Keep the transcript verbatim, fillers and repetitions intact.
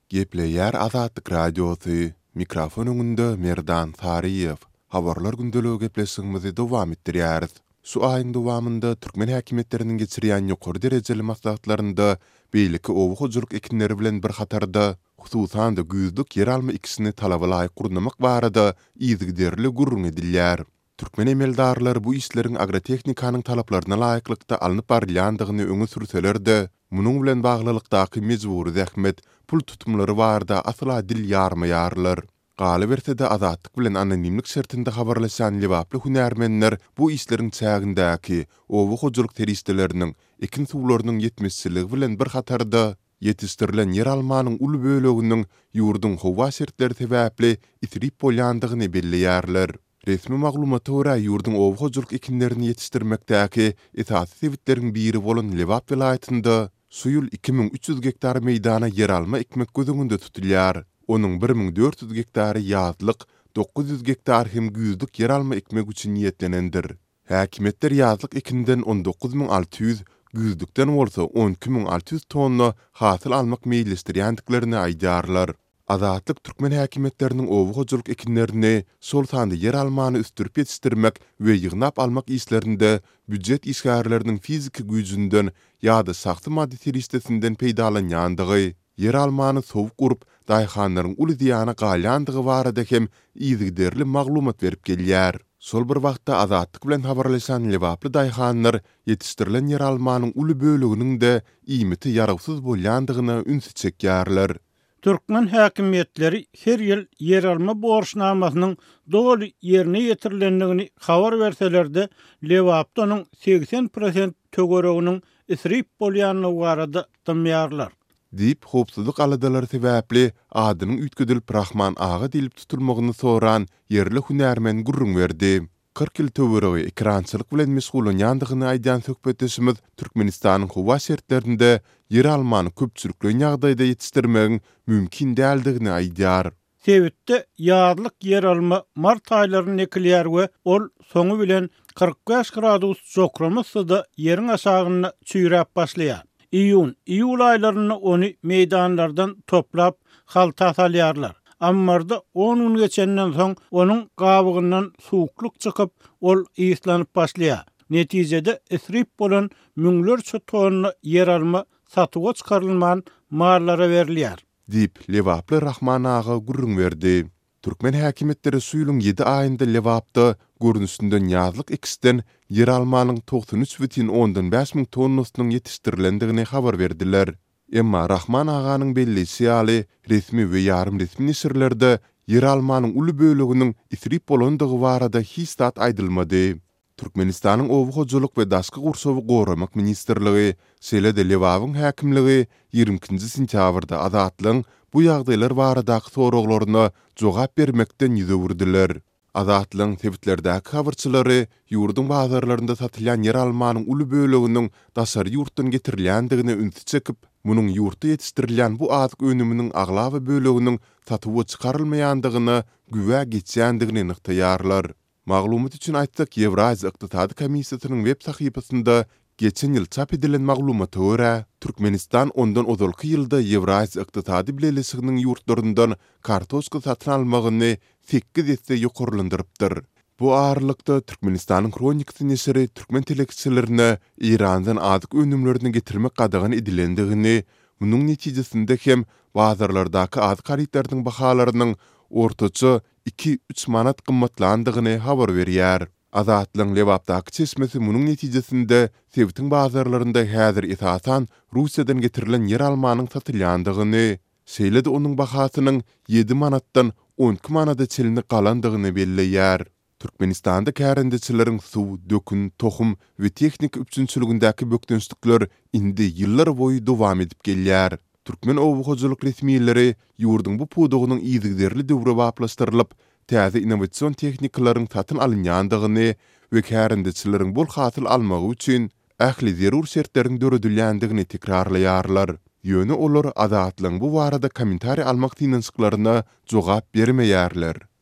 Gepleýär Azatlyk Radiosu, mikrofon öňünde Merdan Tariýew. Habarlar gündeligi gepleşigimizi dowam etdirýäris. Şu aýyň dowamında türkmen häkimetleriniň geçirýän ýokary derejeli maslahatlarynda beýleki owu hojuluk ekinleri bilen bir hatarda, hususan da güýzlük yer alma ikisini talaba laýyk gurnamak barada ýygyderli gurrun edilýär. Türkmen emeldarlar bu işleriň agrotehnikanyň talaplaryna laýyklykda alınıp barylýandygyny öňe sürseler-de, munuň bilen baglylykdaky mejburi zähmet, pul tutumlary barda asla dil ýarmaýarlar. Galy berse-de azatlyk bilen anonimlik şertinde habarlaşan lebaply hünärmenler bu işleriň çägindäki owu hojuluk teristleriniň ekin suwlarynyň ýetmezçiligi bilen bir hatarda ýetişdirilen yer almanyň uly böleginiň ýurdun howa şertleri sebäpli itirip bolýandygyny belleýärler. Resmi maglumata görä ýurdun owu hojuluk ekinlerini ýetişdirmekdäki esasy sebetleriň biri bolan Lebap vilayatynda şu ýyl iki bin üç ýüz hektar meýdana yer alma ekmek gözüňinde tutulýar. Onuň bir bin dört ýüz hektary ýazlyk, dokuz ýüz hektar hem güýzlük yer alma ekmek üçin niýetlenendir. Häkimetler ýazlyk ekinden on dokuz bin alty ýüz, güýzlükden bolsa on iki bin alty ýüz tonna hasyl almak meýilestirýändiklerini aýdarlar. Azatlyk türkmen häkimetleriniň owu hojuluk ekinlerini sol sandy yer almany üstürip ýetişdirmek we ýygnap almak işlerinde büdjet işgärleriniň fiziki güýjünden ýa-da saxty maddi teristesinden peýdalanýandygy, yer almany sowuk gurup daýhanlaryň uly diýana galýandygy barada hem ýygyderli maglumat berip gelýär. Sol bir wagtda azatlyk bilen habarlaşan lebaply daýhanlar ýetişdirilen yer almanyň uly böleginiň de iýmiti ýaragsyz bolýandygyna ünsü çekýärler. Türkmen häkimetleri her ýyl yer alma borçnamasynyň dogry ýerine ýetirilendigini habar berseler-de, Lebapdyň seksen prosent tögereginiň isrip bolýanyny barada dymýarlar. Diýip hopsuzlyk aladalary sebäpli adynyň üýtgedilip Rahman ağa dilip tutulmagyny soran yerli hünärmen gurrun berdi. kırk ýyl töweregi ekrançylyk bilen meşgulanýandygyny aýdan söhbetişimiz Türkmenistanyň howa şertlerinde yer almany köpçülikli ýagdaýda ýetişdirmegiň mümkin däldigini aýdýar. Sebitde ýazlyk yer alma mart aýlaryny ekilýär we ol soňu bilen kırk beş gradus jokramasda ýeriň aşagyna çüýräp başlaýar. İýun, iýul aýlaryny ony meýdanlardan toplap halta salýarlar. Ammarda on gün geçenden soň onuň gabygyndan suwukluk çykyp ol ýyslanyp başlaýar. Netijede isrip bolan müňlerçe tonna yer alma satyga çykarylman mallara berilýär. Diýip Lebaply Rahman ağa gurrun berdi. Türkmen häkimetleri şu ýylyň ýedi aýynda Lebapda görnüşinden ýazlyk ekisten yer almanyň doksan üç bin beş ming tonnasynyň ýetişdirilendigini habar berdiler. Emma Rahman aganyň bellisi ýaly resmi we ýarym resmi nisirlerde yer almanyň uly böleginiň isrip bolandygy barada hiç zat aýdylmady. Türkmenistanyň owu hojuluk we daşky gursowy goramak ministrligi, Selede Lewawyň häkimligi ýigrimkinji sentýabrda azatlyň bu ýagdaýlar baradaky soraklaryna jogap bermekden ýüze wurdiler. Azatlyň sebetlerdäki habarçylary ýurdun bazarlarynda satylýan yer almanyň uly böleginiň daşary ýurtdan getirilýändigine ünsü çekip, munuň ýurtda ýetişdirilýän bu azyk önüminiň aglawy böleginiň satyga çykarylmaýandygyny güwe geçýändigini nyktaýarlar. Maglumat üçin aýtsak, Ýewraziýa Ykdysady Komissiýasynyň web sahypasynda geçen ýyl çap edilen maglumata görä, Türkmenistan ondan ozalky ýylda Ýewraziýa Ykdysady bileşiginiň ýurtlaryndan kartoşka satyn almagyny sekiz ýetse ýokarlandyrypdyr. Bu aralykda Türkmenistanyň kronikasy nesiri türkmen telekçilerine İrandan azyk önümlerini getirmek gadagan edilendigini, munuň netijesinde hem bazarlardaky azyk haritlarynyň bahalarynyň ortaça iki üç manat gymmatlandygyny habar berýär. Azatlyň Lebapdaky çeşmesi munuň netijesinde sebitiň bazarlarynda häzir esasan Russiýadan getirilen yer almanyň satylýandygyny, şeýle-de onuň bahasynyň ýedi manatdan on iki manada çelinip galandygyny belleýär. Türkmenistanda kärendeçileriň suw, dökün, tohum we tehnik üçinçiligindäki bökdünçlikler indi ýyllar boyu dowam edip gelýär. Türkmen owu hojuluk resmiýetleri ýurdun bu pudugynyň ýygyderli döwre baplaşdyrylyp, täze innovasiýon tehnikalaryň satyn alynýandygyny we kärendeçileriň bol hasyl almagy üçin ähli zerur şertleriň döredilýändigini tekrarlaýarlar. Ýöne olar azatlyň bu barada kommentari almak tinçliklaryna jogap bermeýärler.